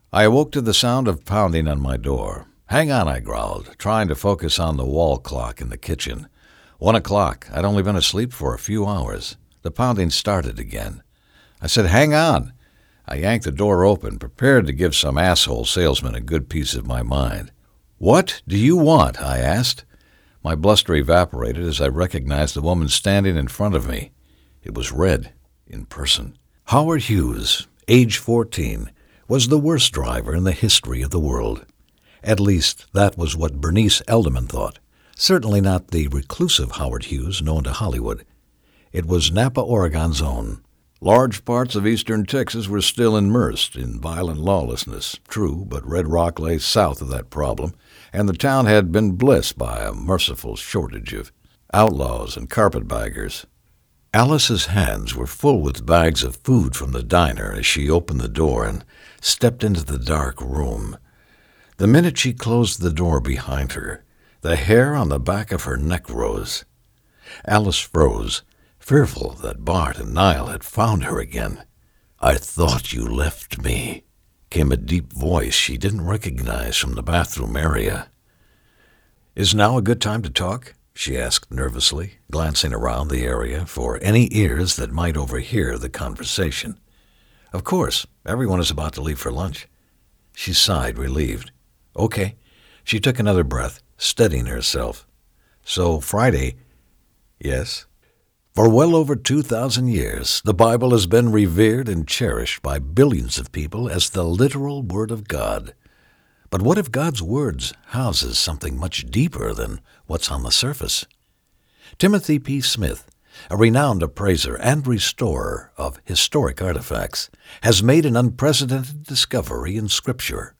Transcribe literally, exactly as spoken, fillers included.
I awoke to the sound of pounding on my door. "Hang on," I growled, trying to focus on the wall clock in the kitchen. One o'clock. I'd only been asleep for a few hours. The pounding started again. I said, "Hang on." I yanked the door open, prepared to give some asshole salesman a good piece of my mind. "What do you want?" I asked. My bluster evaporated as I recognized the woman standing in front of me. It was Red, in person. Howard Hughes, age fourteen, was the worst driver in the history of the world. At least, that was what Bernice Elderman thought. Certainly not the reclusive Howard Hughes known to Hollywood. It was Napa, Oregon's own. Large parts of eastern Texas were still immersed in violent lawlessness, true, but Red Rock lay south of that problem, and the town had been blessed by a merciful shortage of outlaws and carpetbaggers. Alice's hands were full with bags of food from the diner as she opened the door and stepped into the dark room. The minute she closed the door behind her, the hair on the back of her neck rose. Alice froze, fearful that Bart and Niall had found her again. "I thought you left me," came a deep voice she didn't recognize from the bathroom area. "Is now a good time to talk?" she asked nervously, glancing around the area for any ears that might overhear the conversation. "Of course. Everyone is about to leave for lunch." She sighed, relieved. "Okay." She took another breath, steadying herself. "So Friday—" "Yes?" "For well over two thousand years, the Bible has been revered and cherished by billions of people as the literal Word of God. But what if God's words houses something much deeper than what's on the surface?" Timothy P. Smith, a renowned appraiser and restorer of historic artifacts, has made an unprecedented discovery in Scripture.